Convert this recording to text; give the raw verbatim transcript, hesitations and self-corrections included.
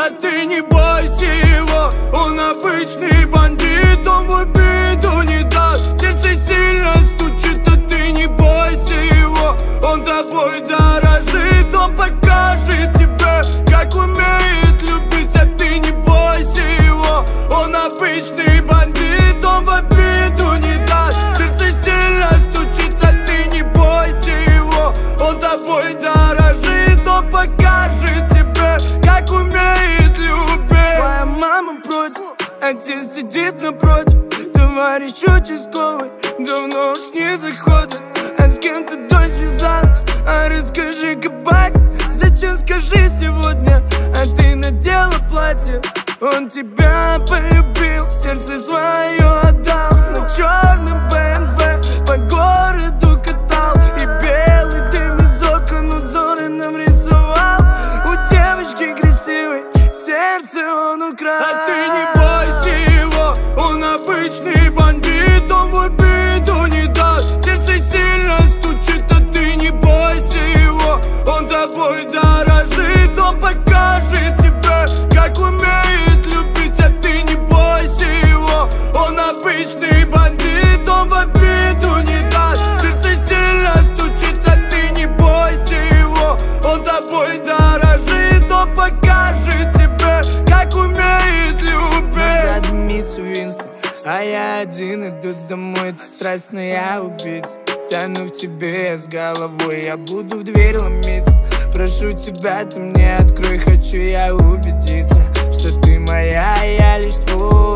А ты не бойся его, он обычный бандит, он в обиду не даст. Сердце сильно стучит, а ты не бойся его, он тобой дорожит, он покажет тебе, как умеет любить. А ты не бойся его, он обычный бандит, он в обиду не даст. Сердце сильно стучит, а ты не бойся его, он тобой дорожит, он покажет тебе, как умеет любить. Твоя мама против, отец сидит напротив, товарищ участковый давно уж не заходит. А с кем ты дочь связалась? А расскажи-ка, батя, зачем, скажи сегодня? А ты надела платье, он тебя полюбил, сердце свое отдал. На черном бэ эм вэ по городу катал, и белый дым из окон узоры нам рисовал. У девочки красивой сердце он украл. А ты не бойся его, он обычный бандит, он в обиду не даст. Сердце сильно стучит, а ты не бойся его, он тобой дорожит, он покажет тебе, как умеет любить. А ты не бойся его, он обычный бандит, он в обиду не даст. Сердце сильно стучит, а ты не бойся его, он тобой дорожит, он покажет тебе, как умеет любить. Задымится Винстон, а я один иду домой, ты страстная убийца. Тяну в тебе с головой, я буду в дверь ломиться. Прошу тебя, ты мне открой, хочу я убедиться, что ты моя, я лишь твой.